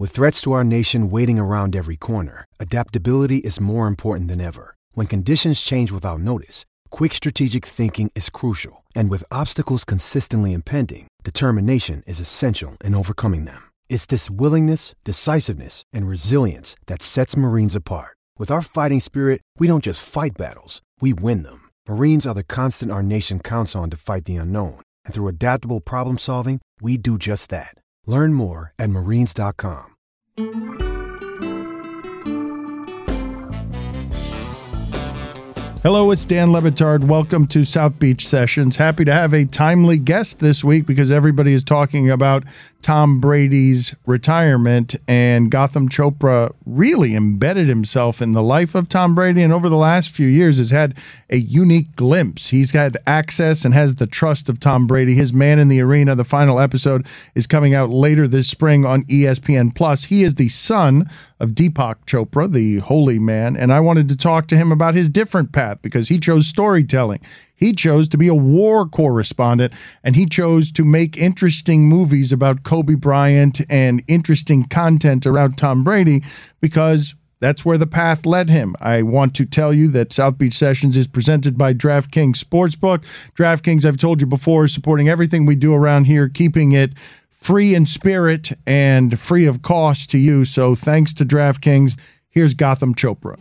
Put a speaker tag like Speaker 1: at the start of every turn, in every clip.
Speaker 1: With threats to our nation waiting around every corner, adaptability is more important than ever. When conditions change without notice, quick strategic thinking is crucial. And with obstacles consistently impending, determination is essential in overcoming them. It's this willingness, decisiveness, and resilience that sets Marines apart. With our fighting spirit, we don't just fight battles, we win them. Marines are the constant our nation counts on to fight the unknown. And through adaptable problem solving, we do just that. Learn more at marines.com.
Speaker 2: Hello, it's Dan Le Batard. Welcome to South Beach Sessions. Happy to have a timely guest this week because everybody is talking about Tom Brady's retirement, and Gautam Chopra really embedded himself in the life of Tom Brady, and over the last few years has had a unique glimpse. He's had access and has the trust of Tom Brady. His Man in the Arena, the final episode, is coming out later this spring on ESPN+. He is the son of Deepak Chopra, the holy man, and I wanted to talk to him about his different path because he chose storytelling. He chose to be a war correspondent, and he chose to make interesting movies about Kobe Bryant and interesting content around Tom Brady because that's where the path led him. I want to tell you that South Beach Sessions is presented by DraftKings Sportsbook. DraftKings, I've told you before, is supporting everything we do around here, keeping it free in spirit and free of cost to you. So thanks to DraftKings. Here's Gautam Chopra.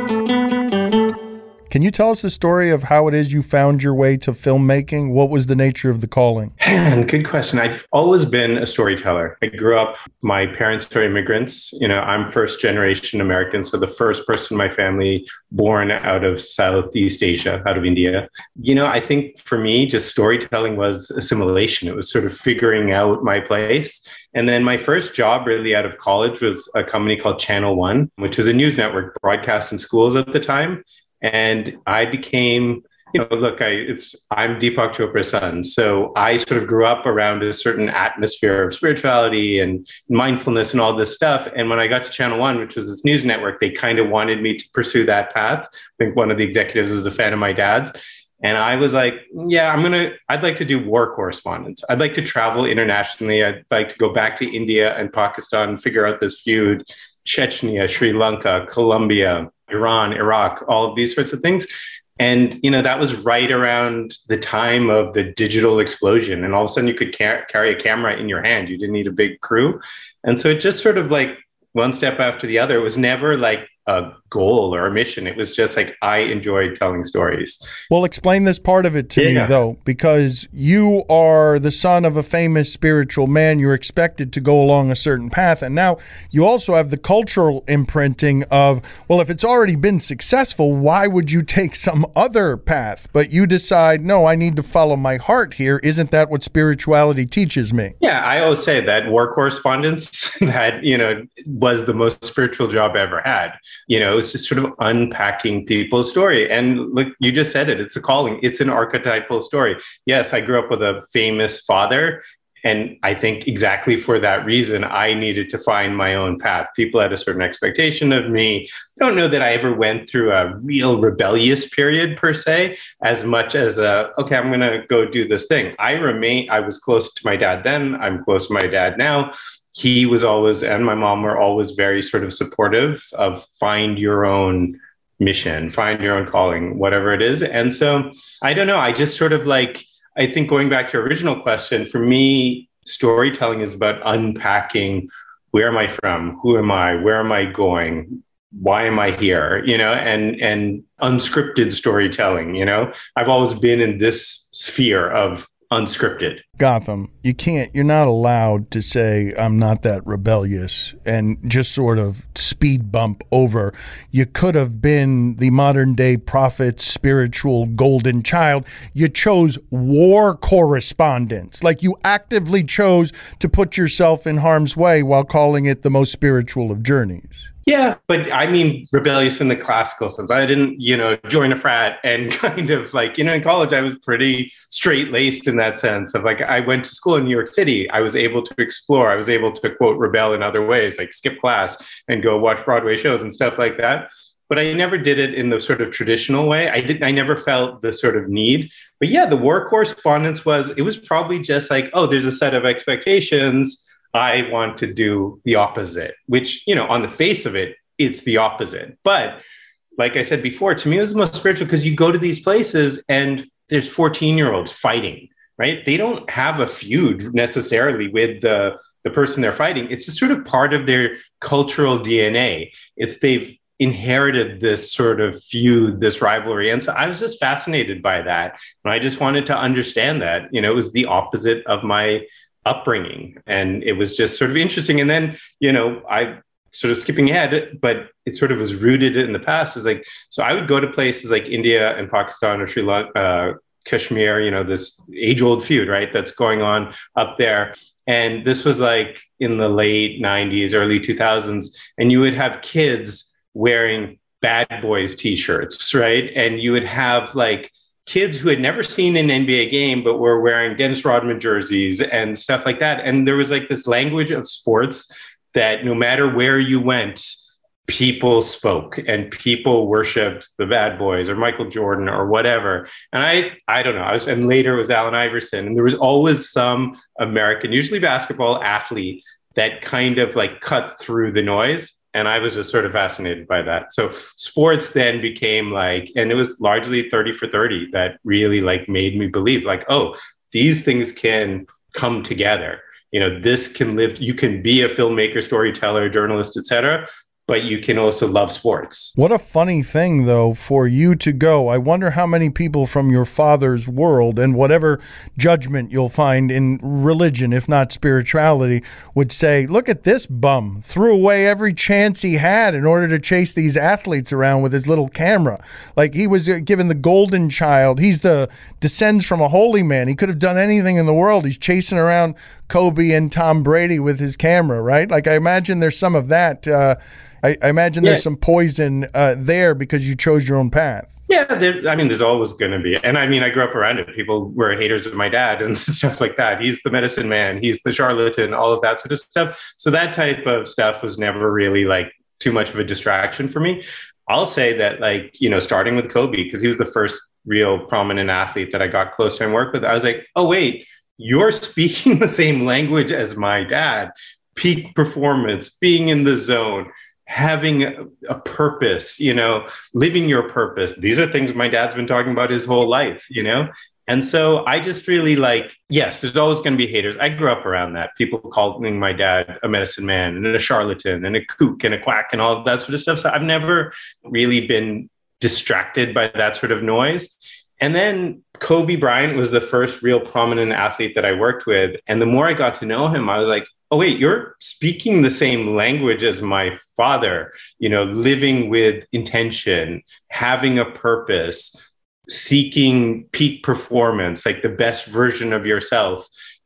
Speaker 2: Can you tell us the story of how it is you found your way to filmmaking? What was the nature of the calling?
Speaker 3: Man, good question. I've always been a storyteller. I grew up, my parents are immigrants. I'm first generation American, so the first person in my family born out of Southeast Asia, out of India. I think for me, just storytelling was assimilation. It was sort of figuring out my place. And then my first job really out of college was a company called Channel One, which was a news network broadcast in schools at the time. And I became, I'm Deepak Chopra's son. So I sort of grew up around a certain atmosphere of spirituality and mindfulness and all this stuff. And when I got to Channel One, which was this news network, they kind of wanted me to pursue that path. I think one of the executives was a fan of my dad's. And I was like, I'd like to do war correspondence. I'd like to travel internationally. I'd like to go back to India and Pakistan and figure out this feud, Chechnya, Sri Lanka, Colombia, Iran, Iraq, all of these sorts of things. And, that was right around the time of the digital explosion. And all of a sudden you could carry a camera in your hand. You didn't need a big crew. And so it just sort of like one step after the other. It was never like a goal or a mission. It was just like, I enjoyed telling stories.
Speaker 2: Well, explain this part of it to me, though, because you are the son of a famous spiritual man. You're expected to go along a certain path. And now you also have the cultural imprinting of, well, if it's already been successful, why would you take some other path? But you decide, no, I need to follow my heart here. Isn't that what spirituality teaches me?
Speaker 3: Yeah, I always say that war correspondence, that, was the most spiritual job I ever had. It's just sort of unpacking people's story. And look, you just said it, it's a calling. It's an archetypal story. Yes, I grew up with a famous father. And I think exactly for that reason, I needed to find my own path. People had a certain expectation of me. I don't know that I ever went through a real rebellious period per se, as much as I'm going to go do this thing. I was close to my dad then. I'm close to my dad now. He was always, and my mom were always very sort of supportive of find your own mission, find your own calling, whatever it is. And so I don't know. I just sort of like, I think going back to your original question, for me, storytelling is about unpacking where am I from? Who am I? Where am I going? Why am I here? And unscripted storytelling, I've always been in this sphere of unscripted.
Speaker 2: Gautam, you're not allowed to say, I'm not that rebellious and just sort of speed bump over. You could have been the modern day prophet, spiritual golden child. You chose war correspondence. Like you actively chose to put yourself in harm's way while calling it the most spiritual of journeys.
Speaker 3: Yeah, but I mean rebellious in the classical sense. I didn't, join a frat and kind of like, in college, I was pretty straight-laced in that sense of like, I went to school in New York City. I was able to explore. I was able to, quote, rebel in other ways, like skip class and go watch Broadway shows and stuff like that. But I never did it in the sort of traditional way. I never felt the sort of need. But yeah, the war correspondence was probably just like, oh, there's a set of expectations. I want to do the opposite, which, on the face of it, it's the opposite. But like I said before, to me, it was the most spiritual because you go to these places and there's 14-year-olds fighting, right? They don't have a feud necessarily with the person they're fighting. It's just sort of part of their cultural DNA. They've inherited this sort of feud, this rivalry. And so I was just fascinated by that. And I just wanted to understand that, it was the opposite of my upbringing. And it was just sort of interesting. And then, I sort of skipping ahead, but it sort of was rooted in the past. Is like, so I would go to places like India and Pakistan or Sri Lanka, Kashmir, this age-old feud, right, that's going on up there. And this was like in the late 90s, early 2000s. And you would have kids wearing Bad Boys t-shirts, right? And you would have like kids who had never seen an NBA game, but were wearing Dennis Rodman jerseys and stuff like that. And there was like this language of sports that no matter where you went, people spoke and people worshiped the Bad Boys or Michael Jordan or whatever. And I don't know. And later it was Allen Iverson. And there was always some American, usually basketball athlete that kind of like cut through the noise. And I was just sort of fascinated by that. So sports then became like, and it was largely 30 for 30 that really like made me believe like, oh, these things can come together. This can live, you can be a filmmaker, storyteller, journalist, etc., but you can also love sports.
Speaker 2: What a funny thing, though, for you to go. I wonder how many people from your father's world and whatever judgment you'll find in religion, if not spirituality, would say, look at this bum, threw away every chance he had in order to chase these athletes around with his little camera. Like he was given the golden child. Descends from a holy man. He could have done anything in the world. He's chasing around Kobe and Tom Brady with his camera, right? Like I imagine there's some of that. I imagine there's some poison there because you chose your own path.
Speaker 3: Yeah, there's always going to be. And I grew up around it. People were haters of my dad and stuff like that. He's the medicine man. He's the charlatan, all of that sort of stuff. So that type of stuff was never really like too much of a distraction for me. I'll say that like, starting with Kobe, because he was the first real prominent athlete that I got close to and worked with, I was like, oh, wait, you're speaking the same language as my dad. Peak performance, being in the zone, having a purpose, living your purpose. These are things my dad's been talking about his whole life, And so I just really like, yes, there's always going to be haters. I grew up around that. People calling my dad a medicine man and a charlatan and a kook and a quack and all of that sort of stuff. So I've never really been distracted by that sort of noise. And then Kobe Bryant was the first real prominent athlete that I worked with. And the more I got to know him, I was like, oh, wait, you're speaking the same language as my father, living with intention, having a purpose, seeking peak performance, like the best version of yourself.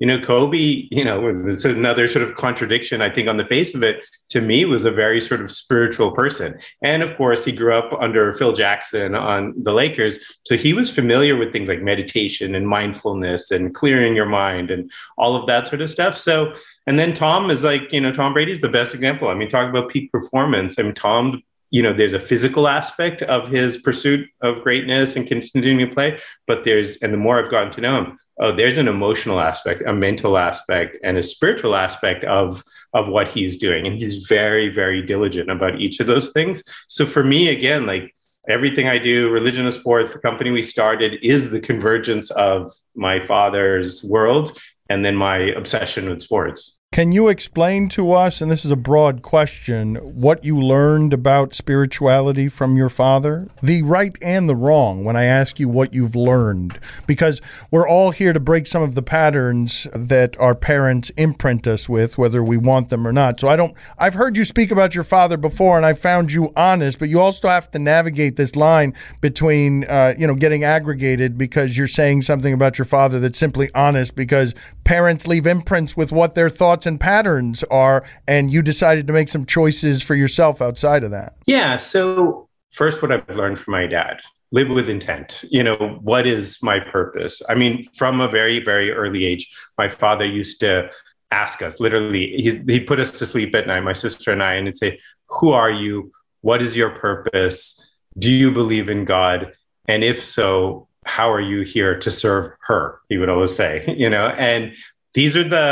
Speaker 3: Kobe, it's another sort of contradiction, I think, on the face of it, to me, was a very sort of spiritual person. And of course, he grew up under Phil Jackson on the Lakers. So he was familiar with things like meditation and mindfulness and clearing your mind and all of that sort of stuff. So, and then Tom is like, Tom Brady's the best example. Talk about peak performance. Tom, there's a physical aspect of his pursuit of greatness and continuing to play, but and the more I've gotten to know him, there's an emotional aspect, a mental aspect, and a spiritual aspect of what he's doing. And he's very, very diligent about each of those things. So for me, again, like everything I do, religion and sports, the company we started is the convergence of my father's world and then my obsession with sports.
Speaker 2: Can you explain to us, and this is a broad question, what you learned about spirituality from your father? The right and the wrong when I ask you what you've learned. Because we're all here to break some of the patterns that our parents imprint us with, whether we want them or not. So I've heard you speak about your father before, and I found you honest, but you also have to navigate this line between, getting aggregated because you're saying something about your father that's simply honest because parents leave imprints with what their thoughts and patterns are, and you decided to make some choices for yourself outside of that.
Speaker 3: Yeah. So first, what I've learned from my dad, live with intent. What is my purpose? From a very, very early age, my father used to ask us, literally, he'd put us to sleep at night, my sister and I, and he'd say, who are you? What is your purpose? Do you believe in God? And if so, how are you here to serve her? He would always say, and these are the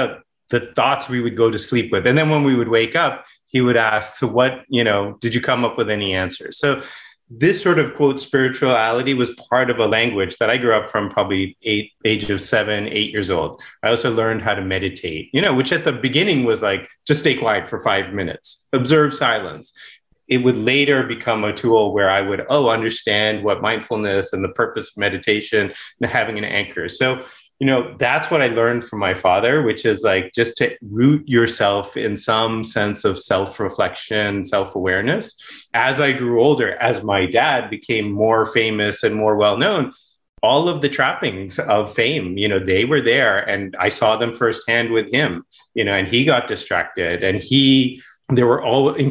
Speaker 3: the thoughts we would go to sleep with. And then when we would wake up, he would ask, so what, did you come up with any answers? So this sort of quote spirituality was part of a language that I grew up from, probably age of 7, 8 years old. I also learned how to meditate, which at the beginning was like, just stay quiet for 5 minutes, observe silence. It would later become a tool where I would, understand what mindfulness and the purpose of meditation and having an anchor. So, that's what I learned from my father, which is like just to root yourself in some sense of self-reflection, self-awareness. As I grew older, as my dad became more famous and more well-known, all of the trappings of fame, they were there, and I saw them firsthand with him, and he got distracted, and there were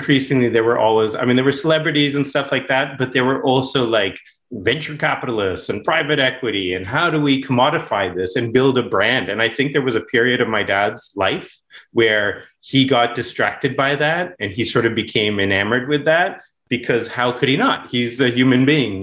Speaker 3: always, there were celebrities and stuff like that, but there were also like venture capitalists and private equity, and how do we commodify this and build a brand? And I think there was a period of my dad's life where he got distracted by that, and he sort of became enamored with that, because how could he not? He's a human being,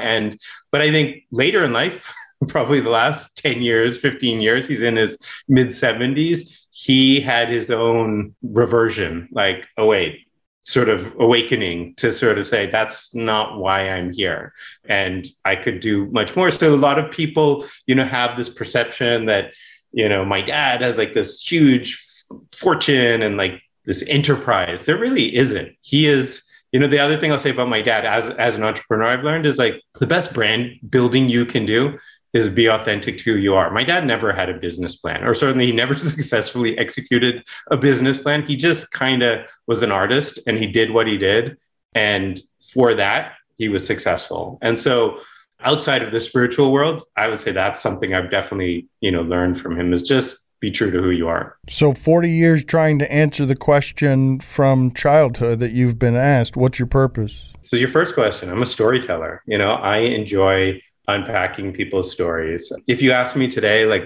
Speaker 3: but I think later in life, probably the last 10 years, 15 years, he's in his mid 70s, he had his own reversion, like, oh, wait, sort of awakening to sort of say, that's not why I'm here. And I could do much more. So a lot of people, have this perception that, my dad has like this huge fortune and like this enterprise. There really isn't. He is, the other thing I'll say about my dad as an entrepreneur, I've learned is like the best brand building you can do is be authentic to who you are. My dad never had a business plan, or certainly he never successfully executed a business plan. He just kind of was an artist, and he did what he did. And for that, he was successful. And so outside of the spiritual world, I would say that's something I've definitely, learned from him, is just be true to who you are.
Speaker 2: So 40 years trying to answer the question from childhood that you've been asked, what's your purpose?
Speaker 3: So your first question, I'm a storyteller. I enjoy unpacking people's stories. If you ask me today, like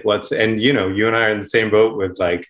Speaker 3: you and I are in the same boat with like,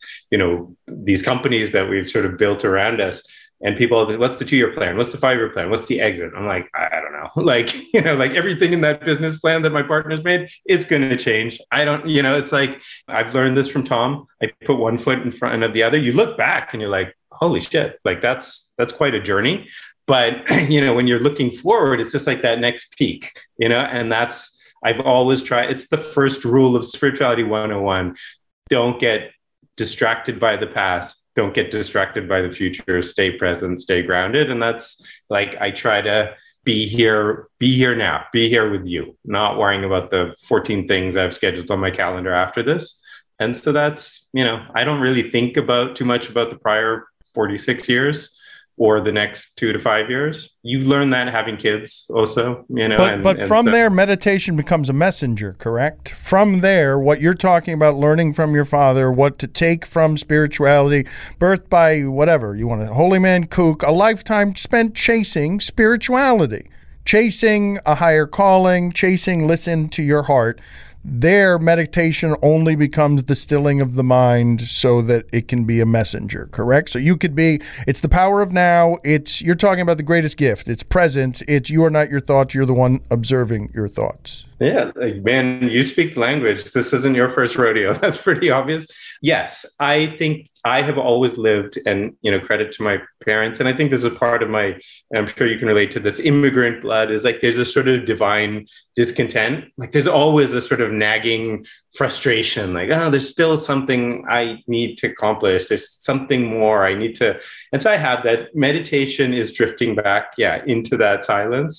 Speaker 3: these companies that we've sort of built around us, and people, what's the 2-year plan? What's the 5-year plan? What's the exit? I'm like, I don't know. Like, like everything in that business plan that my partner's made, it's going to change. I don't, it's like, I've learned this from Tom. I put one foot in front of the other. You look back and you're like, holy shit, like that's quite a journey. But, when you're looking forward, it's just like that next peak, and I've always tried. It's the first rule of Spirituality 101. Don't get distracted by the past. Don't get distracted by the future. Stay present, stay grounded. And that's like, I try to be here now, be here with you, not worrying about the 14 things I've scheduled on my calendar after this. And so that's, I don't really think too much about the prior 46 years. Or the next 2 to 5 years. You've learned that having kids also,
Speaker 2: But from there, meditation becomes a messenger, correct? From there, what you're talking about, learning from your father, what to take from spirituality, birthed by whatever, you want a holy man kook, a lifetime spent chasing spirituality, chasing a higher calling, listen to your heart. Their meditation only becomes the stilling of the mind so that it can be a messenger, correct? So you could be, it's the power of now. You're talking about the greatest gift. It's presence. It's you are not your thoughts. You're the one observing your thoughts.
Speaker 3: Yeah, man, you speak the language. This isn't your first rodeo. That's pretty obvious. Yes, I think I have always lived, and credit to my parents, and I think this is part of my, and I'm sure you can relate to this, immigrant blood, is like there's a sort of divine discontent. Like there's always a sort of nagging frustration, like, oh, there's still something I need to accomplish. There's something more I need to. And so I have that. Meditation is drifting back, into that silence,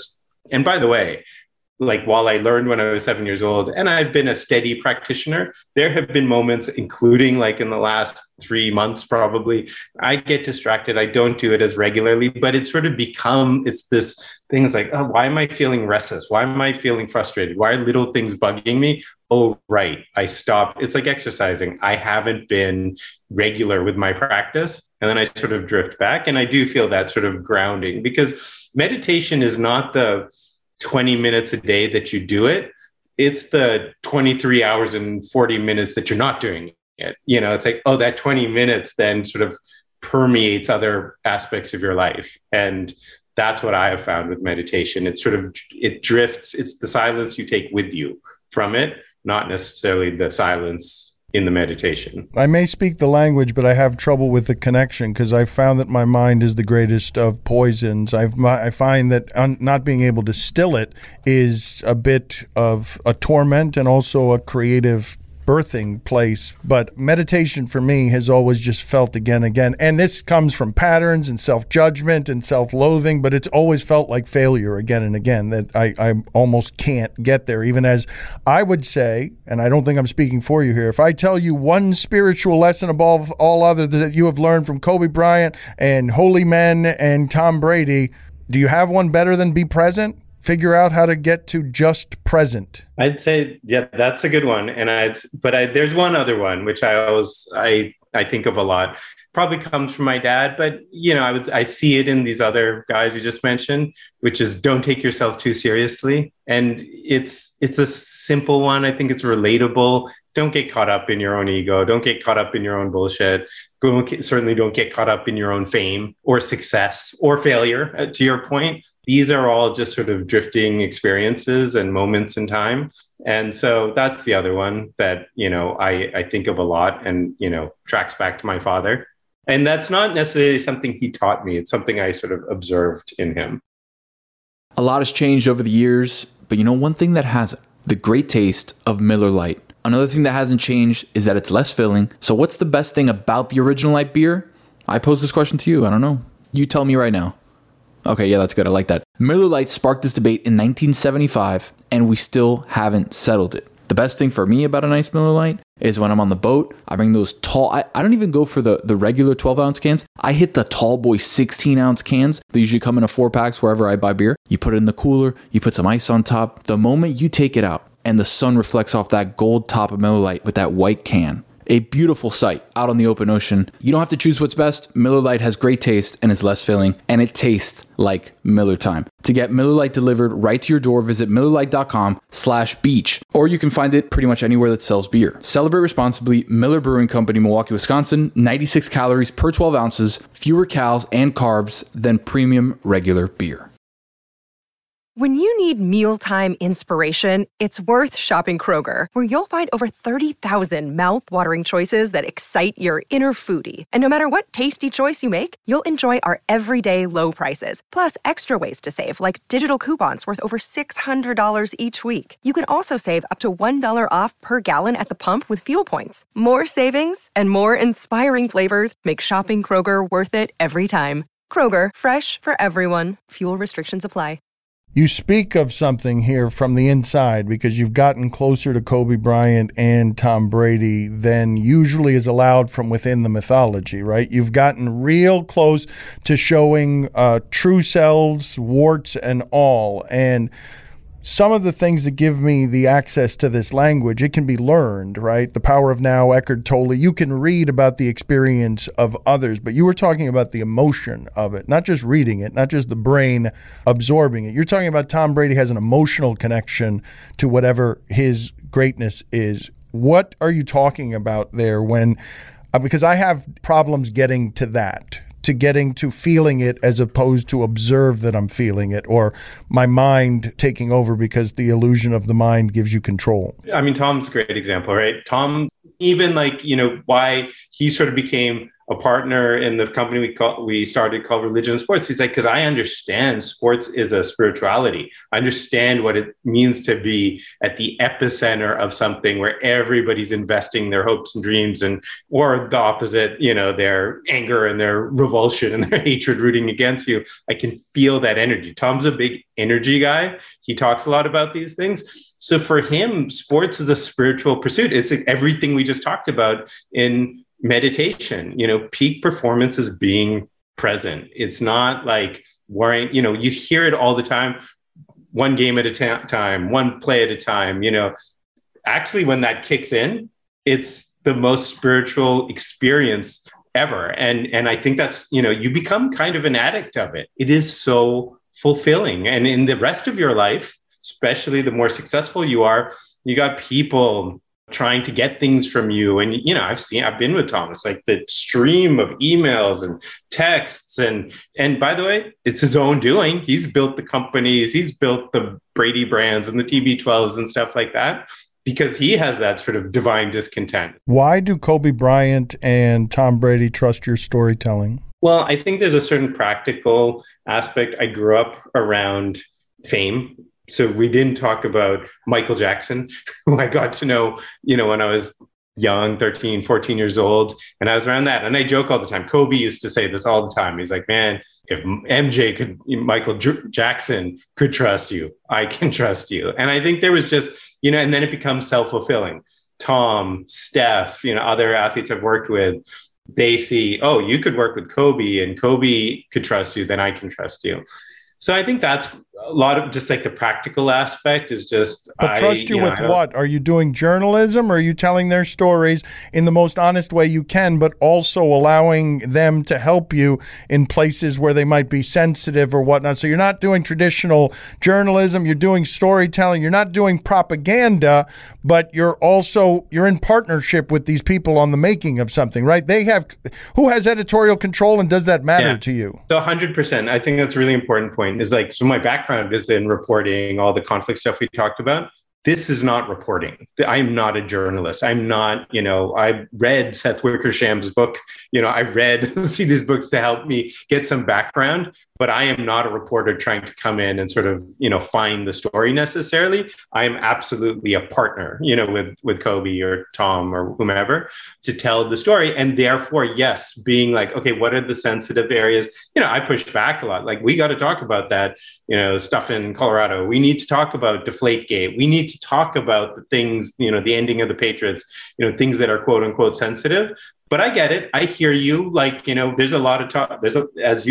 Speaker 3: and by the way, like while I learned when I was 7 years old, and I've been a steady practitioner, there have been moments, including like in the last 3 months, probably, I get distracted. I don't do it as regularly, but it's sort of it's this thing. It's like, oh, why am I feeling restless? Why am I feeling frustrated? Why are little things bugging me? Oh, right. I stopped. It's like exercising. I haven't been regular with my practice. And then I sort of drift back. And I do feel that sort of grounding, because meditation is not the 20 minutes a day that you do it. It's the 23 hours and 40 minutes that you're not doing it. It's like, oh, that 20 minutes then sort of permeates other aspects of your life. And that's what I have found with meditation. It drifts. It's the silence you take with you from it, not necessarily the silence in the meditation.
Speaker 2: I may speak the language, but I have trouble with the connection because I found that my mind is the greatest of poisons. I find that not being able to still it is a bit of a torment and also a creative birthing place. But meditation for me has always just felt again. And this comes from patterns and self-judgment and self-loathing, but it's always felt like failure again and again, that I almost can't get there. Even as I would say, and I don't think I'm speaking for you here, if I tell you one spiritual lesson above all other that you have learned from Kobe Bryant and holy men and Tom Brady, do you have one better than be present? Figure out how to get to just present.
Speaker 3: I'd say, yeah, that's a good one. And there's one other one, which I think of a lot. Probably comes from my dad, but I see it in these other guys you just mentioned, which is don't take yourself too seriously. And it's a simple one. I think it's relatable. Don't get caught up in your own ego. Don't get caught up in your own bullshit. Certainly don't get caught up in your own fame or success or failure, to your point. These are all just sort of drifting experiences and moments in time. And so that's the other one that, I think of a lot and, tracks back to my father. And that's not necessarily something he taught me. It's something I sort of observed in him.
Speaker 4: A lot has changed over the years, but one thing that hasn't, the great taste of Miller Lite. Another thing that hasn't changed is that it's less filling. So what's the best thing about the original light beer? I pose this question to you. I don't know. You tell me right now. Okay, yeah, that's good. I like that. Miller Lite sparked this debate in 1975, and we still haven't settled it. The best thing for me about a nice Miller Lite is when I'm on the boat, I bring those tall, I don't even go for the regular 12-ounce cans. I hit the tall boy 16-ounce cans. They usually come in a 4-packs wherever I buy beer. You put it in the cooler, you put some ice on top. The moment you take it out and the sun reflects off that gold top of Miller Lite with that white can, a beautiful sight out on the open ocean. You don't have to choose what's best. Miller Lite has great taste and is less filling, and it tastes like Miller time. To get Miller Lite delivered right to your door, visit MillerLite.com/beach, or you can find it pretty much anywhere that sells beer. Celebrate responsibly. Miller Brewing Company, Milwaukee, Wisconsin. 96 calories per 12 ounces, fewer calories and carbs than premium regular beer.
Speaker 5: When you need mealtime inspiration, it's worth shopping Kroger, where you'll find over 30,000 mouth-watering choices that excite your inner foodie. And no matter what tasty choice you make, you'll enjoy our everyday low prices, plus extra ways to save, like digital coupons worth over $600 each week. You can also save up to $1 off per gallon at the pump with fuel points. More savings and more inspiring flavors make shopping Kroger worth it every time. Kroger, fresh for everyone. Fuel restrictions apply.
Speaker 2: You speak of something here from the inside because you've gotten closer to Kobe Bryant and Tom Brady than usually is allowed from within the mythology, right? You've gotten real close to showing true selves, warts and all. And some of the things that give me the access to this language, it can be learned, right? The Power of Now, Eckhart Tolle. You can read about the experience of others, but you were talking about the emotion of it, not just reading it, not just the brain absorbing it. You're talking about Tom Brady has an emotional connection to whatever his greatness is. What are you talking about there when, because I have problems getting to that, to getting to feeling it as opposed to observe that I'm feeling it, or my mind taking over because the illusion of the mind gives you control.
Speaker 3: I mean, Tom's a great example, right? Tom, even why he sort of became a partner in the company we started called Religion and Sports. He's like, because I understand sports is a spirituality. I understand what it means to be at the epicenter of something where everybody's investing their hopes and dreams, or the opposite, their anger and their revulsion and their hatred rooting against you. I can feel that energy. Tom's a big energy guy. He talks a lot about these things. So for him, sports is a spiritual pursuit. It's like everything we just talked about in meditation. Peak performance is being present. It's not like worrying, you hear it all the time, one game at a time, one play at a time. Actually, when that kicks in, it's the most spiritual experience ever. And I think that's, you become kind of an addict of it. It is so fulfilling. And in the rest of your life, especially the more successful you are, you got people trying to get things from you. And, I've been with Thomas, like the stream of emails and texts. And by the way, it's his own doing. He's built the companies, he's built the Brady brands and the TB12s and stuff like that. because he has that sort of divine discontent.
Speaker 2: Why do Kobe Bryant and Tom Brady trust your storytelling?
Speaker 3: Well, I think there's a certain practical aspect. I grew up around fame. So we didn't talk about Michael Jackson, who I got to know, when I was young, 13, 14 years old. And I was around that. And I joke all the time. Kobe used to say this all the time. He's like, man, if Michael Jackson could trust you, I can trust you. And I think there was just, and then it becomes self-fulfilling. Tom, Steph, other athletes I've worked with, they see, oh, you could work with Kobe and Kobe could trust you, then I can trust you. So I think that's a lot of just like the practical aspect is just.
Speaker 2: But trust you with what? Are you doing journalism or are you telling their stories in the most honest way you can, but also allowing them to help you in places where they might be sensitive or whatnot? So you're not doing traditional journalism, you're doing storytelling, you're not doing propaganda, but you're in partnership with these people on the making of something, right? Who has editorial control and does that matter to you?
Speaker 3: So 100%. I think that's a really important point. Is like, so my background is in reporting all the conflict stuff we talked about. This is not reporting. I'm not a journalist. I'm not, I read Seth Wickersham's book. I see these books to help me get some background, but I am not a reporter trying to come in and sort of, find the story necessarily. I am absolutely a partner, with Kobe or Tom or whomever to tell the story. And therefore, yes, being like, okay, what are the sensitive areas? I pushed back a lot. Like, we got to talk about that, stuff in Colorado. We need to talk about Deflategate. We need to talk about the things, the ending of the Patriots, things that are quote unquote sensitive. But I get it. I hear you. Like, there's a lot of talk. There's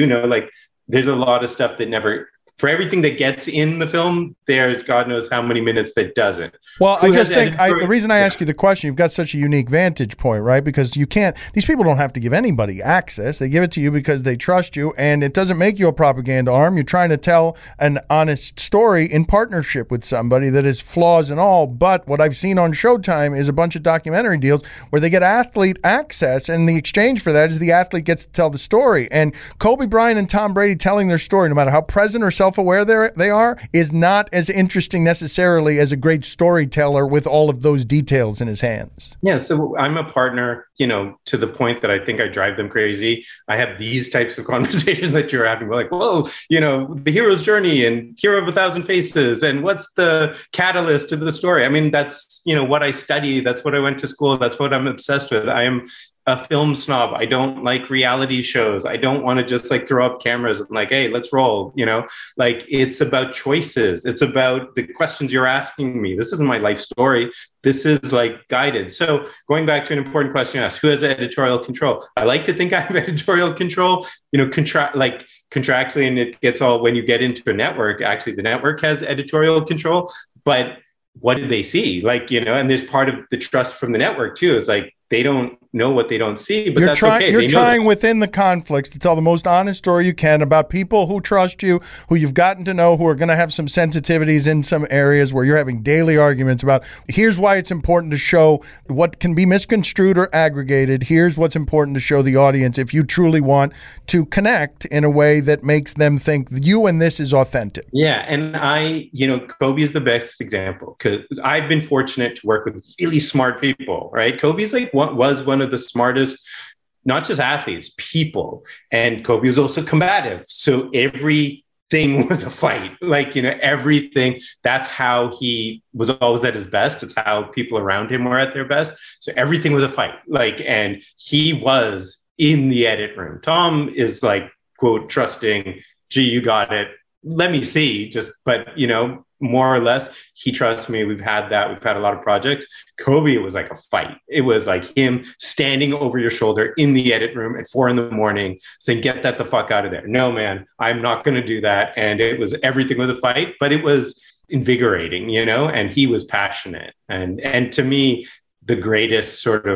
Speaker 3: a lot of stuff that never, for everything that gets in the film, there's God knows how many minutes that doesn't.
Speaker 2: Well, I just think the reason I ask you the question, you've got such a unique vantage point, right? Because these people don't have to give anybody access. They give it to you because they trust you, and it doesn't make you a propaganda arm. You're trying to tell an honest story in partnership with somebody that has flaws and all. But what I've seen on Showtime is a bunch of documentary deals where they get athlete access, and the exchange for that is the athlete gets to tell the story. And Kobe Bryant and Tom Brady telling their story, no matter how present or self-aware they are, is not as interesting necessarily as a great storyteller with all of those details in his hands.
Speaker 3: Yeah, so I'm a partner, to the point that I think I drive them crazy. I have these types of conversations that you're having. We're like, whoa, the hero's journey and Hero of a Thousand Faces, and what's the catalyst to the story? I mean, that's, what I study. That's what I went to school. That's what I'm obsessed with. I am a film snob. I don't like reality shows. I don't want to just like throw up cameras and like, hey, let's roll, like it's about choices. It's about the questions you're asking me. This isn't my life story. This is like guided. So going back to an important question you asked, who has editorial control? I like to think I have editorial control, contractually, and it gets all, when you get into a network, actually the network has editorial control, but what did they see? And there's part of the trust from the network too. It's like, they don't know what they don't see, but
Speaker 2: You're trying within the conflicts to tell the most honest story you can about people who trust you, who you've gotten to know, who are going to have some sensitivities in some areas where you're having daily arguments about. Here's why it's important to show what can be misconstrued or aggregated. Here's what's important to show the audience if you truly want to connect in a way that makes them think you and this is authentic.
Speaker 3: Yeah. And Kobe is the best example because I've been fortunate to work with really smart people, right? Kobe's was one of the smartest, not just athletes, people. And Kobe was also combative. So everything was a fight, everything. That's how he was always at his best. It's how people around him were at their best. So everything was a fight, and he was in the edit room. Tom is quote, trusting, gee, you got it. Let me see, more or less, he trusts me. We've had that. We've had a lot of projects. Kobe, it was like a fight. It was like him standing over your shoulder in the edit room at 4 a.m. saying, get that the fuck out of there. No, man, I'm not going to do that. And everything was a fight, but it was invigorating, and he was passionate. And to me, the greatest sort of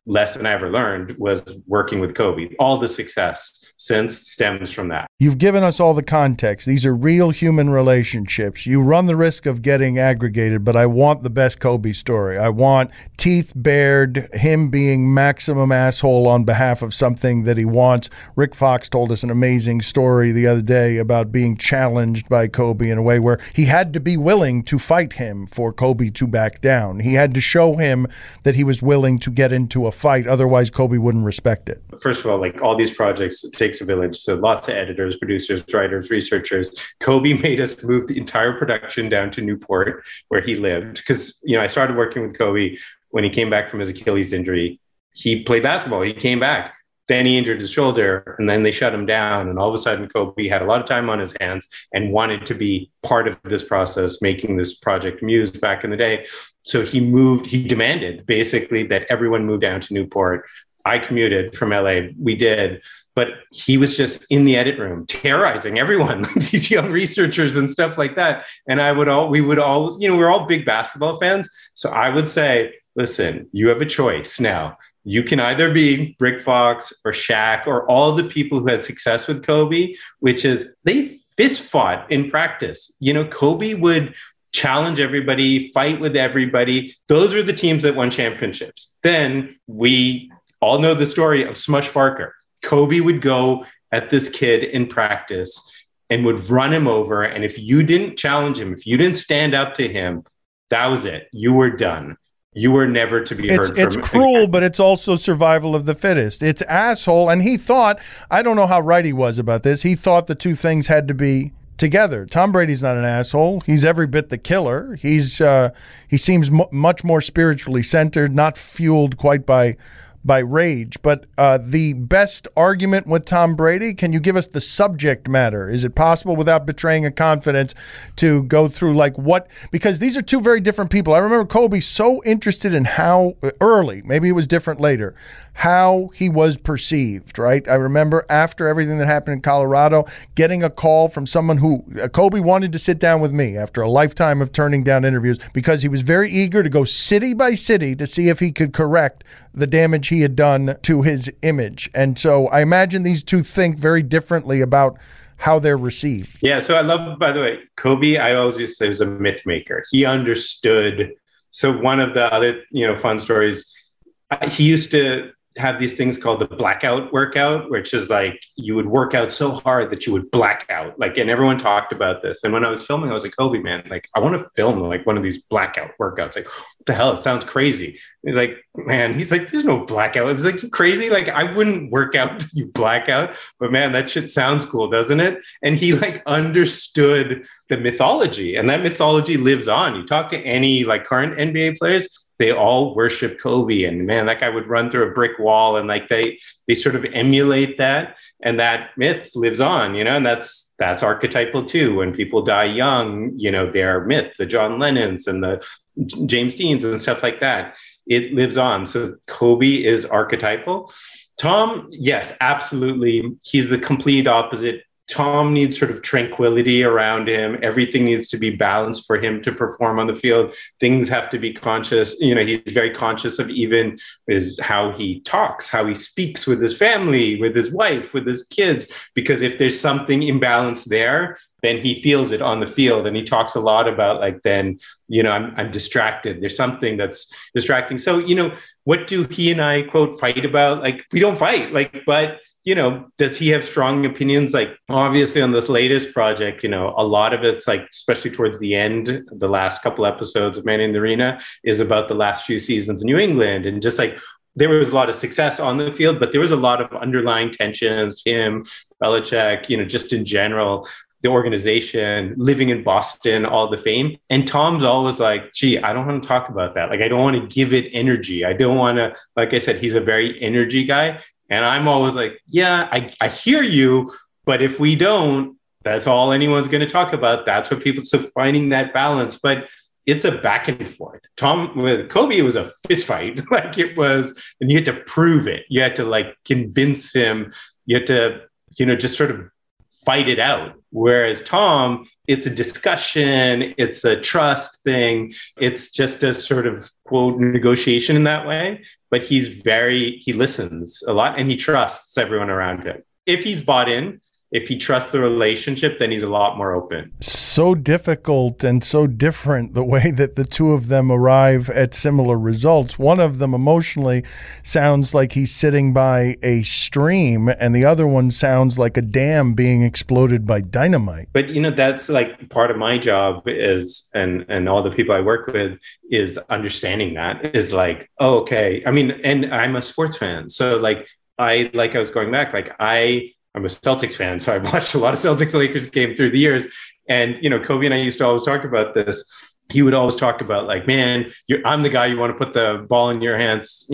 Speaker 3: lesson I ever learned was working with Kobe. All the success since stems from that.
Speaker 2: You've given us all the context. These are real human relationships. You run the risk of getting aggregated, but I want the best Kobe story. I want teeth bared, him being maximum asshole on behalf of something that he wants. Rick Fox told us an amazing story the other day about being challenged by Kobe in a way where he had to be willing to fight him for Kobe to back down. He had to show him that he was willing to get into a fight. Otherwise, Kobe wouldn't respect it.
Speaker 3: First of all, like all these projects, it takes a village. So lots of editors, producers, writers, researchers. Kobe made us move the entire production down to Newport, where he lived. Because, I started working with Kobe when he came back from his Achilles injury. He played basketball. He came back. Then he injured his shoulder, and then they shut him down. And all of a sudden, Kobe had a lot of time on his hands and wanted to be part of this process, making this project Muse back in the day. So he demanded basically that everyone move down to Newport. I commuted from LA. We did. But he was just in the edit room, terrorizing everyone, these young researchers and stuff like that. And we would always, we're all big basketball fans. So I would say, listen, you have a choice now. You can either be Rick Fox or Shaq or all the people who had success with Kobe, which is they fist fought in practice. Kobe would challenge everybody, fight with everybody. Those are the teams that won championships. Then we all know the story of Smush Parker. Kobe would go at this kid in practice and would run him over. And if you didn't challenge him, if you didn't stand up to him, that was it. You were done. You were never to be heard from.
Speaker 2: It's cruel, but it's also survival of the fittest. It's asshole. And he thought, I don't know how right he was about this, he thought the two things had to be together. Tom Brady's not an asshole. He's every bit the killer. He seems much more spiritually centered, not fueled quite by rage. But the best argument with Tom Brady, can you give us the subject matter? Is it possible without betraying a confidence to go through because these are two very different people. I remember Kobe so interested in how early, maybe it was different later, how he was perceived, right? I remember after everything that happened in Colorado, getting a call from someone who Kobe wanted to sit down with me after a lifetime of turning down interviews because he was very eager to go city by city to see if he could correct the damage he had done to his image. And so I imagine these two think very differently about how they're received.
Speaker 3: Yeah. So I love, by the way, Kobe, I always used to say was a myth maker. He understood. So one of the other, fun stories, he used to have these things called the blackout workout, which is like you would work out so hard that you would black out. And everyone talked about this. And when I was filming, I was like, Kobe, man, I want to film one of these blackout workouts. What the hell? It sounds crazy. He's like, man, there's no blackout. It's you crazy. I wouldn't work out till you black out, but man, that shit sounds cool, doesn't it? And he understood the mythology, and that mythology lives on. You talk to any current NBA players, they all worship Kobe, and man, that guy would run through a brick wall, and they sort of emulate that, and that myth lives on, and that's archetypal too. When people die young, they're myth, the John Lennons and the James Deans and stuff like that. It lives on. So Kobe is archetypal. Tom, yes, absolutely. He's the complete opposite. Tom needs sort of tranquility around him. Everything needs to be balanced for him to perform on the field. Things have to be conscious. He's very conscious of even how he talks, how he speaks with his family, with his wife, with his kids, because if there's something imbalanced there, then he feels it on the field. And he talks a lot about I'm distracted. There's something that's distracting. So, what do he and I, quote, fight about? We don't fight, but does he have strong opinions? Obviously on this latest project, a lot of it's especially towards the end, the last couple episodes of Man in the Arena is about the last few seasons in New England. And just there was a lot of success on the field, but there was a lot of underlying tensions, him, Belichick, just in general, the organization, living in Boston, all the fame. And Tom's always gee, I don't want to talk about that. I don't want to give it energy. I don't want to, like I said, he's a very energy guy. And I'm always yeah, I hear you, but if we don't, that's all anyone's going to talk about. That's what people, so finding that balance, but it's a back and forth. Tom, with Kobe, it was a fist fight. It was, and you had to prove it. You had to convince him. You had to, just sort of fight it out. Whereas Tom, it's a discussion, it's a trust thing. It's just a sort of quote negotiation in that way. But he listens a lot and he trusts everyone around him. If he's bought in, if he trusts the relationship, then he's a lot more open.
Speaker 2: So difficult and so different the way that the two of them arrive at similar results. One of them emotionally sounds like he's sitting by a stream, and the other one sounds like a dam being exploded by dynamite.
Speaker 3: But, that's like part of my job is, and all the people I work with is understanding that is like, oh, okay. I mean, and I'm a sports fan. So I was going back, I'm a Celtics fan, so I've watched a lot of Celtics Lakers game through the years. And, Kobe and I used to always talk about this. He would always talk about man, I'm the guy you want to put the ball in your hands,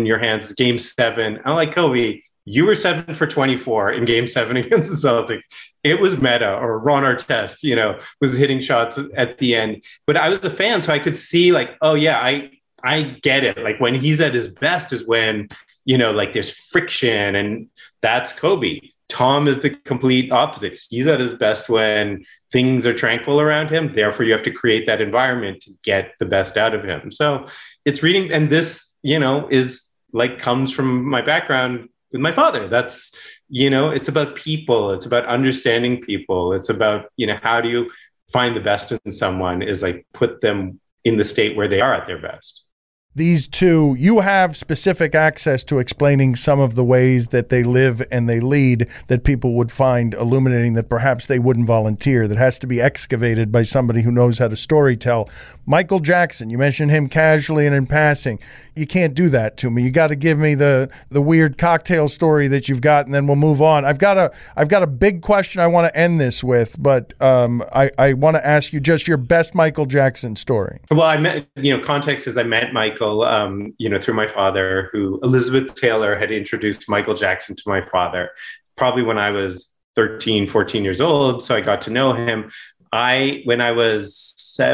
Speaker 3: game 7. I'm like, Kobe, you were 7 for 24 in game 7 against the Celtics. It was meta, or Ron Artest, was hitting shots at the end. But I was a fan, so I could see oh yeah, I get it. When he's at his best is when, there's friction, and that's Kobe. Tom is the complete opposite. He's at his best when things are tranquil around him. Therefore, you have to create that environment to get the best out of him. So it's reading. And this, is comes from my background with my father. That's, it's about people. It's about understanding people. It's about, how do you find the best in someone is put them in the state where they are at their best.
Speaker 2: These two, you have specific access to explaining some of the ways that they live and they lead that people would find illuminating, that perhaps they wouldn't volunteer, that has to be excavated by somebody who knows how to storytell. Michael Jackson, you mentioned him casually and in passing. You can't do that to me. You got to give me the weird cocktail story that you've got, and then we'll move on. I've got a big question I want to end this with, but I want to ask you just your best Michael Jackson story.
Speaker 3: Well, I met, context is I met Michael, through my father, who Elizabeth Taylor had introduced Michael Jackson to my father, probably when I was 13, 14 years old. So I got to know him. When I was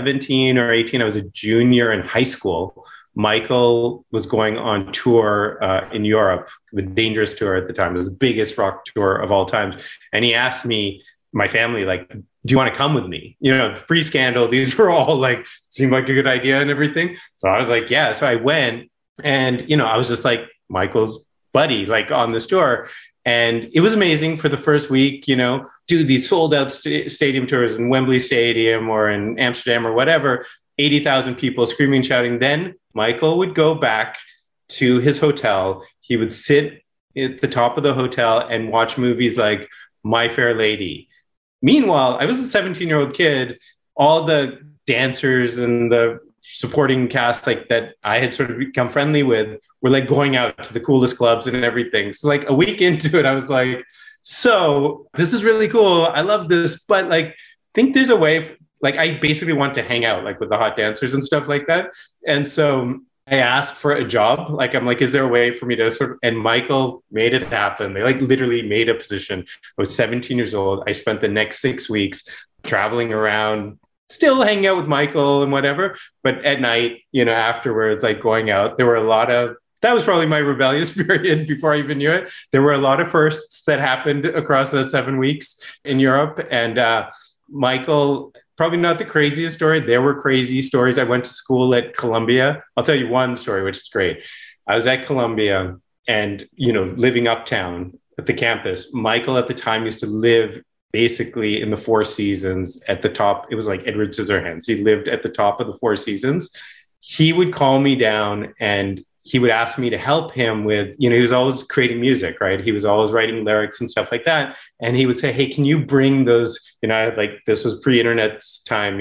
Speaker 3: 17 or 18, I was a junior in high school. Michael was going on tour in Europe, the Dangerous Tour at the time. It was the biggest rock tour of all times. And he asked me, my family, do you want to come with me? Pre-scandal, these were all seemed like a good idea and everything. So I was like, yeah. So I went, and, I was just Michael's buddy, on this tour. And it was amazing for the first week, do these sold out stadium tours in Wembley Stadium or in Amsterdam or whatever, 80,000 people screaming, shouting. Then Michael would go back to his hotel. He would sit at the top of the hotel and watch movies like My Fair Lady. Meanwhile, I was a 17-year-old kid. All the dancers and the supporting cast that I had sort of become friendly with were going out to the coolest clubs and everything. So a week into it, I was like, so this is really cool. I love this, but think there's a way. I basically want to hang out with the hot dancers and stuff like that. And so I asked for a job. I'm is there a way for me to and Michael made it happen. They literally made a position. I was 17 years old. I spent the next 6 weeks traveling around, still hanging out with Michael and whatever. But at night, afterwards, going out, there were a lot of, that was probably my rebellious period before I even knew it. There were a lot of firsts that happened across that 7 weeks in Europe. And Michael, probably not the craziest story. There were crazy stories. I went to school at Columbia. I'll tell you one story, which is great. I was at Columbia and, living uptown at the campus. Michael at the time used to live basically in the Four Seasons at the top. It was like Edward Scissorhands. He lived at the top of the Four Seasons. He would call me down and he would ask me to help him with, he was always creating music, right? He was always writing lyrics and stuff like that. And he would say, hey, can you bring those, this was pre-internet time,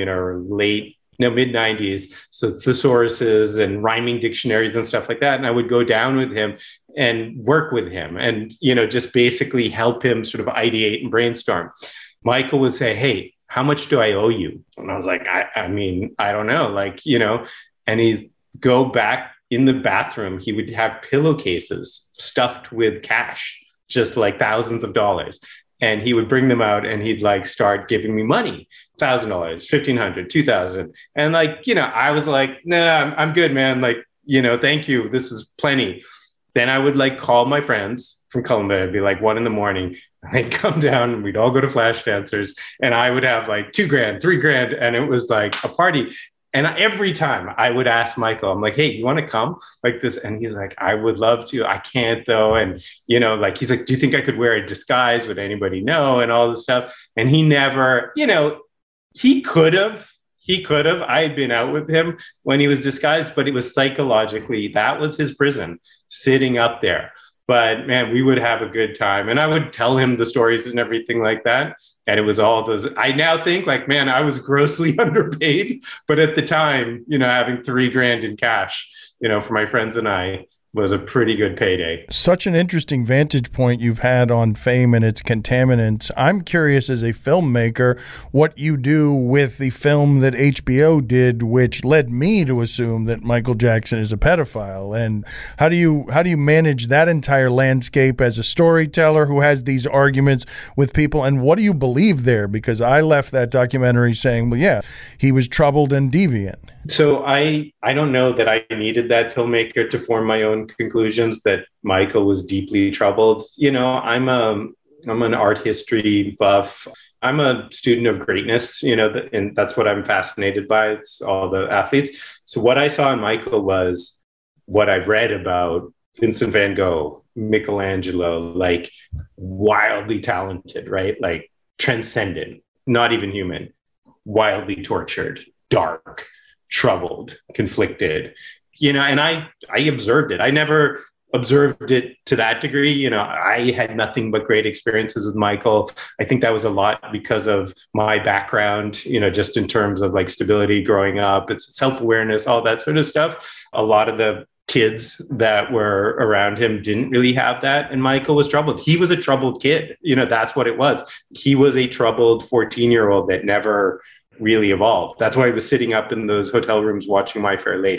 Speaker 3: mid 90s. So thesauruses and rhyming dictionaries and stuff like that. And I would go down with him and work with him and, just basically help him sort of ideate and brainstorm. Michael would say, hey, how much do I owe you? And I was like, I mean, I don't know, and he'd go back in the bathroom. He would have pillowcases stuffed with cash, just thousands of dollars. And he would bring them out and he'd start giving me money, $1,000, $1,500, $2,000. And I was like, nah, I'm good, man. Thank you. This is plenty. Then I would call my friends from Columbia. It'd be like 1 a.m. They'd come down and we'd all go to Flash Dancers, and I would have like $2,000, $3,000. And it was like a party. And every time I would ask Michael, I'm like, hey, you want to come like this? And he's like, I would love to. I can't though. And, you know, like, he's like, do you think I could wear a disguise? Would anybody know? And all this stuff. And he never, you know, he could have. I had been out with him when he was disguised, but it was psychologically, that was his prison, sitting up there. But man, we would have a good time. And I would tell him the stories and everything like that. And it was all those, I now think like, man, I was grossly underpaid. But at the time, you know, having $3,000 in cash, you know, for my friends and I, was a pretty good payday.
Speaker 2: Such an interesting vantage point you've had on fame and its contaminants. I'm curious, as a filmmaker, what you do with the film that HBO did, which led me to assume that Michael Jackson is a pedophile. And how do you manage that entire landscape as a storyteller who has these arguments with people? And what do you believe there? Because I left that documentary saying, well, yeah, he was troubled and deviant.
Speaker 3: So I don't know that I needed that filmmaker to form my own conclusions that Michael was deeply troubled. You know, I'm an art history buff. I'm a student of greatness, you know, and that's what I'm fascinated by. It's all the athletes. So what I saw in Michael was what I've read about Vincent van Gogh, Michelangelo, like wildly talented, right? Like transcendent, not even human, wildly tortured, dark, troubled, conflicted, you know, and I observed it. I never observed it to that degree. You know, I had nothing but great experiences with Michael. I think that was a lot because of my background, you know, just in terms of like stability growing up, it's self-awareness, all that sort of stuff. A lot of the kids that were around him didn't really have that. And Michael was troubled. He was a troubled kid. You know, that's what it was. He was a troubled 14-year-old that never really evolved. That's why he was sitting up in those hotel rooms watching My Fair Lady.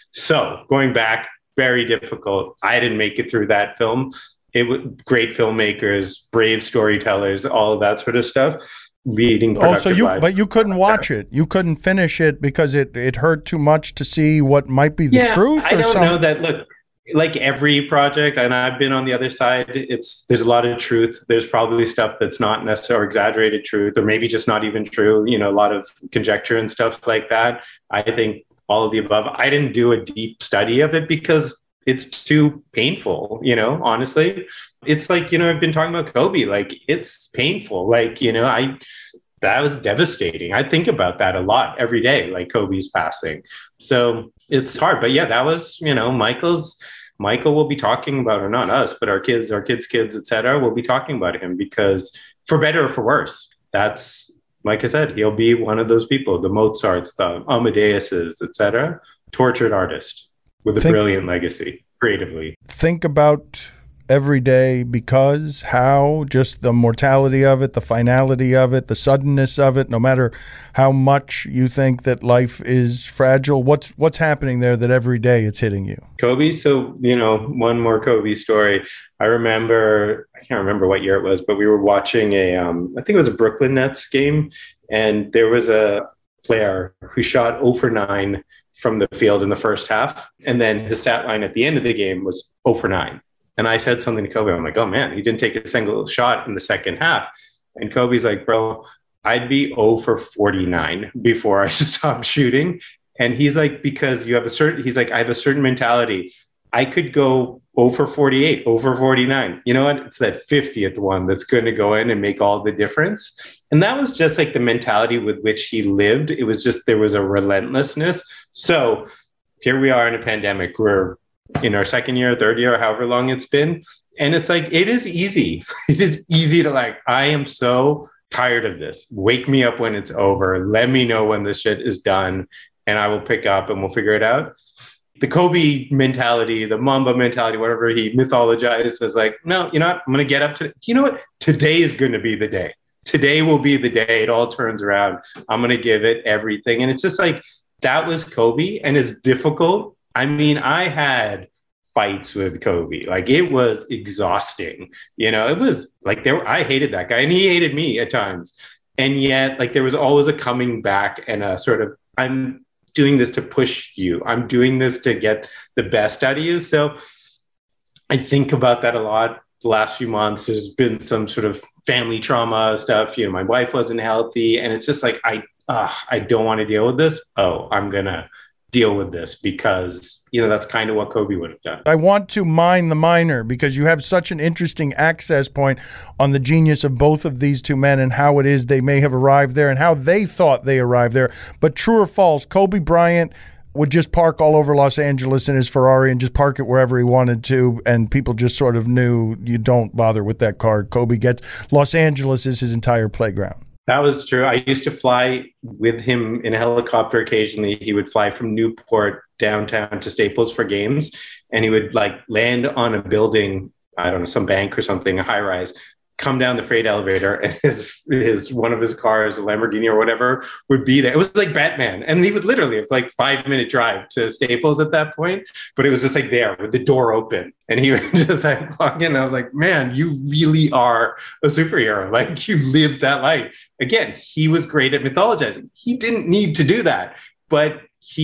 Speaker 3: So going back, very difficult. I didn't make it through that film. It was great filmmakers, brave storytellers, all of that sort of stuff. Leading productive lives.
Speaker 2: But you couldn't watch it. You couldn't finish it because it hurt too much to see what might be the truth.
Speaker 3: I don't know that. Look, like every project, and I've been on the other side, there's a lot of truth. There's probably stuff that's not necessarily exaggerated truth, or maybe just not even true, you know, a lot of conjecture and stuff like that. I think all of the above. I didn't do a deep study of it because it's too painful, you know, honestly. It's like, you know, I've been talking about Kobe, like it's painful. Like, you know, that was devastating. I think about that a lot every day, like Kobe's passing. So it's hard, but yeah, that was, you know, Michael will be talking about, or not us, but our kids, et cetera, will be talking about him because for better or for worse, that's, like I said, he'll be one of those people, the Mozarts, the Amadeuses, et cetera, tortured artist with a brilliant legacy creatively.
Speaker 2: Think about every day because how, just the mortality of it, the finality of it, the suddenness of it, no matter how much you think that life is fragile, what's happening there that every day it's hitting you?
Speaker 3: Kobe. So, you know, one more Kobe story. I can't remember what year it was, but we were watching I think it was a Brooklyn Nets game, and there was a player who shot 0 for 9 from the field in the first half. And then his stat line at the end of the game was 0 for 9. And I said something to Kobe. I'm like, oh man, he didn't take a single shot in the second half. And Kobe's like, bro, I'd be 0 for 49 before I stopped shooting. And he's like, because you have I have a certain mentality. I could go 0 for 48, 0 for 49. You know what? It's that 50th one that's going to go in and make all the difference. And that was just like the mentality with which he lived. It was just, there was a relentlessness. So here we are in a pandemic. We're in our second year, third year, however long it's been. And it's like, it is easy. It is easy to like, I am so tired of this. Wake me up when it's over. Let me know when this shit is done and I will pick up and we'll figure it out. The Kobe mentality, the Mamba mentality, whatever he mythologized, was like, no, you know what? I'm going to get up to, you know what? Today is going to be the day. Today will be the day it all turns around. I'm going to give it everything. And it's just like, that was Kobe, and it's difficult. I mean, I had fights with Kobe. Like, it was exhausting. You know, it was like I hated that guy and he hated me at times. And yet, like, there was always a coming back and a sort of, I'm doing this to push you. I'm doing this to get the best out of you. So I think about that a lot. the last few months, there's been some sort of family trauma stuff. My wife wasn't healthy, and it's just like, I don't want to deal with this. Oh, I'm going to deal with this because, that's kind of what Kobe would have done.
Speaker 2: I want to mine the miner because you have such an interesting access point on the genius of both of these two men and how it is they may have arrived there and how they thought they arrived there. But true or false, Kobe Bryant would just park all over Los Angeles in his Ferrari and just park it wherever he wanted to, and people just sort of knew, you don't bother with that card. Kobe gets Los Angeles is his entire playground.
Speaker 3: That was true. I used to fly with him in a helicopter occasionally. He would fly from Newport downtown to Staples for games, and he would land on a building, I don't know, some bank or something, a high rise, come down the freight elevator, and his one of his cars, a Lamborghini or whatever, would be there. It was like Batman. And he would literally, it's like 5-minute drive to Staples at that point, but it was just like there with the door open. And he would just walk in. And I was like, man, you really are a superhero. Like, you lived that life. Again, he was great at mythologizing. He didn't need to do that, but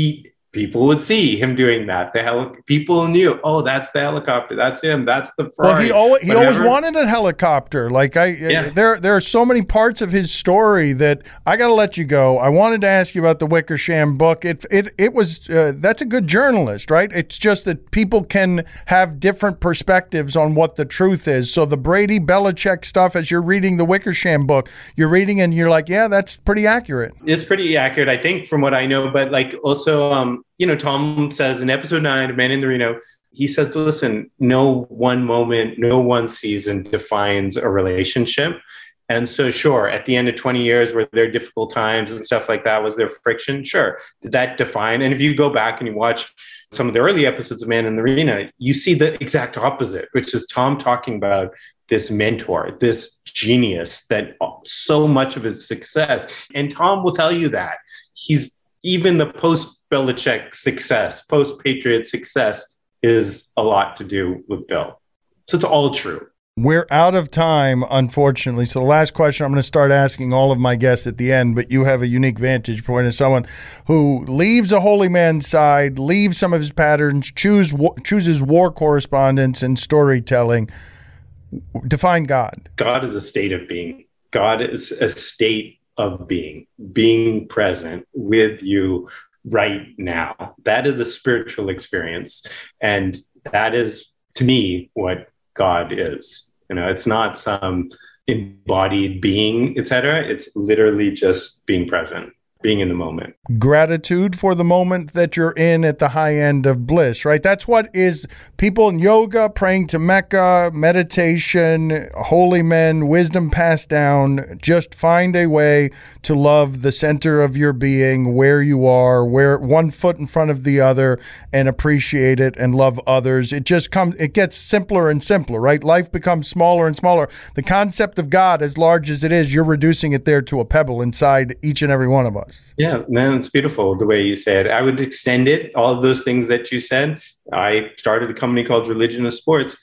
Speaker 3: people would see him doing that. People knew, oh, that's the helicopter. That's him. That's the Ferrari.
Speaker 2: Well, he always wanted a helicopter. There are so many parts of his story that I got to let you go. I wanted to ask you about the Wickersham book. It was that's a good journalist, right? It's just that people can have different perspectives on what the truth is. So the Brady Belichick stuff, as you're reading the Wickersham book, you're reading and you're like, yeah, that's pretty accurate.
Speaker 3: It's pretty accurate, I think, from what I know. But also, Tom says in episode 9 of Man in the Reno, he says, listen, no one moment, no one season defines a relationship. And so, sure, at the end of 20 years, were there difficult times and stuff like that? Was there friction? Sure. Did that define? And if you go back and you watch some of the early episodes of Man in the Arena, you see the exact opposite, which is Tom talking about this mentor, this genius that so much of his success. And Tom will tell you that he's even the post-Belichick success, post-Patriot success is a lot to do with Bill. So it's all true.
Speaker 2: We're out of time, unfortunately. So the last question I'm going to start asking all of my guests at the end, but you have a unique vantage point as someone who leaves a holy man's side, leaves some of his patterns, chooses war correspondence and storytelling. Define God.
Speaker 3: God is a state of being. God is a state of being present with you right now. That is a spiritual experience. And that is, to me, what God is. It's not some embodied being, etc. It's literally just being present, being in the moment.
Speaker 2: Gratitude for the moment that you're in at the high end of bliss, right? That's what is people in yoga, praying to Mecca, meditation, holy men, wisdom passed down. Just find a way to love the center of your being, where you are, where one foot in front of the other, and appreciate it and love others. It gets simpler and simpler, right? Life becomes smaller and smaller. The concept of God, as large as it is, you're reducing it there to a pebble inside each and every one of us.
Speaker 3: Yeah, man, it's beautiful the way you said. I would extend it, all of those things that you said. I started a company called Religion of Sports.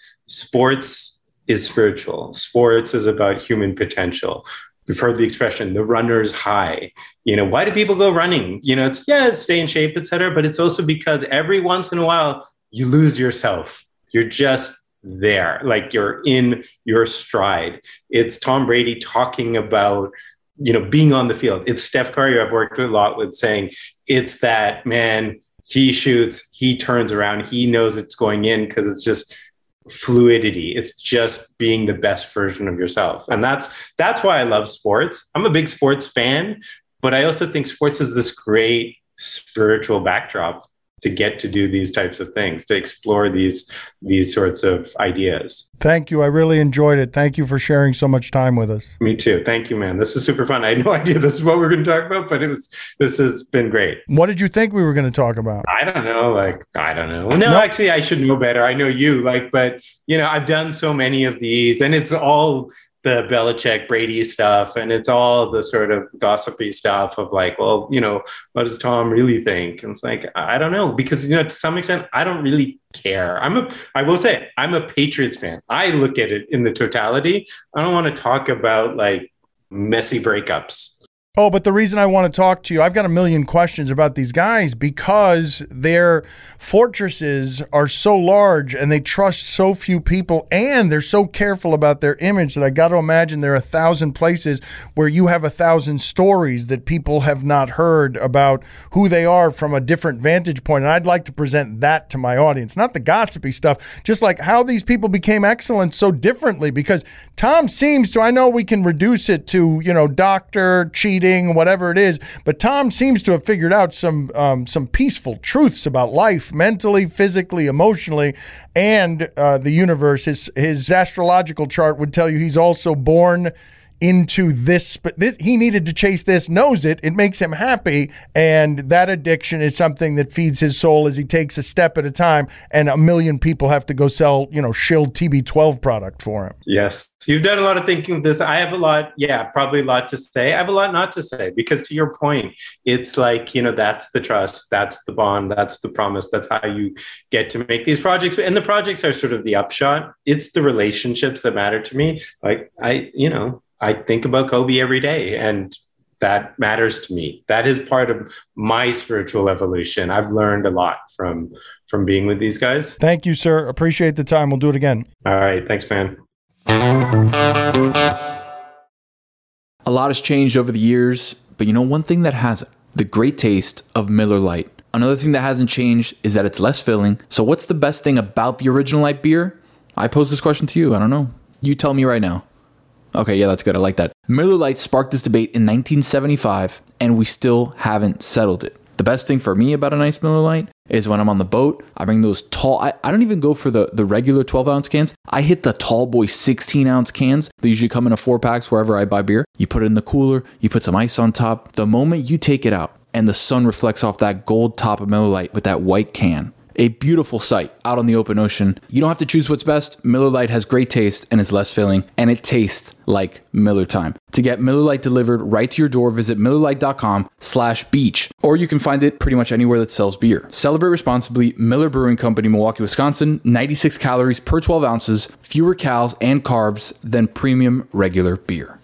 Speaker 3: Sports is spiritual. Sports is about human potential. We've heard the expression, the runner's high. Why do people go running? It's stay in shape, et cetera, but it's also because every once in a while you lose yourself. You're just there, like you're in your stride. It's Tom Brady talking about being on the field. It's Steph Curry, who I've worked with a lot with, saying it's that, man, he shoots, he turns around, he knows it's going in because it's just fluidity. It's just being the best version of yourself. And that's why I love sports. I'm a big sports fan, but I also think sports is this great spiritual backdrop to get to do these types of things, to explore these sorts of ideas.
Speaker 2: Thank you. I really enjoyed it. Thank you for sharing so much time with us.
Speaker 3: Me too. Thank you, man. This is super fun. I had no idea this is what we're going to talk about, but this has been great.
Speaker 2: What did you think we were going to talk about?
Speaker 3: I don't know. No, actually, I should know better. I know you, but I've done so many of these, and it's all the Belichick Brady stuff, and it's all the sort of gossipy stuff of what does Tom really think? And it's like, I don't know, because to some extent I don't really care. I will say I'm a Patriots fan. I look at it in the totality. I don't want to talk about messy breakups.
Speaker 2: Oh, but the reason I want to talk to you, I've got a million questions about these guys because their fortresses are so large and they trust so few people and they're so careful about their image that I got to imagine there are 1,000 places where you have 1,000 stories that people have not heard about who they are from a different vantage point. And I'd like to present that to my audience, not the gossipy stuff, just like how these people became excellent so differently, because Tom seems to, I know we can reduce it to, doctor, cheating, whatever it is, but Tom seems to have figured out some peaceful truths about life, mentally, physically, emotionally, and the universe. His astrological chart would tell you he's also born into this, but he needed to chase this, knows it makes him happy, and that addiction is something that feeds his soul as he takes a step at a time, and a million people have to go sell shill TB12 product for him.
Speaker 3: Yes, you've done a lot of thinking of this. I have probably a lot to say. I have a lot not to say, because to your point, it's like, that's the trust, that's the bond, that's the promise, that's how you get to make these projects. And the projects are sort of the upshot. It's the relationships that matter to me. Like I think about Kobe every day, and that matters to me. That is part of my spiritual evolution. I've learned a lot from being with these guys.
Speaker 2: Thank you, sir. Appreciate the time. We'll do it again.
Speaker 3: All right. Thanks, man.
Speaker 4: A lot has changed over the years, but one thing that hasn't, the great taste of Miller Lite. Another thing that hasn't changed is that it's less filling. So what's the best thing about the original light beer? I pose this question to you. I don't know. You tell me right now. Okay, yeah, that's good. I like that. Miller Lite sparked this debate in 1975, and we still haven't settled it. The best thing for me about a nice Miller Lite is when I'm on the boat, I bring those tall, I don't even go for the regular 12-ounce cans. I hit the tall boy 16-ounce cans. They usually come in a 4-packs wherever I buy beer. You put it in the cooler, you put some ice on top. The moment you take it out and the sun reflects off that gold top of Miller Lite with that white can, a beautiful sight out on the open ocean. You don't have to choose what's best. Miller Lite has great taste and is less filling, and it tastes like Miller time. To get Miller Lite delivered right to your door, visit MillerLite.com/beach, or you can find it pretty much anywhere that sells beer. Celebrate responsibly. Miller Brewing Company, Milwaukee, Wisconsin. 96 calories per 12 ounces, fewer calories and carbs than premium regular beer.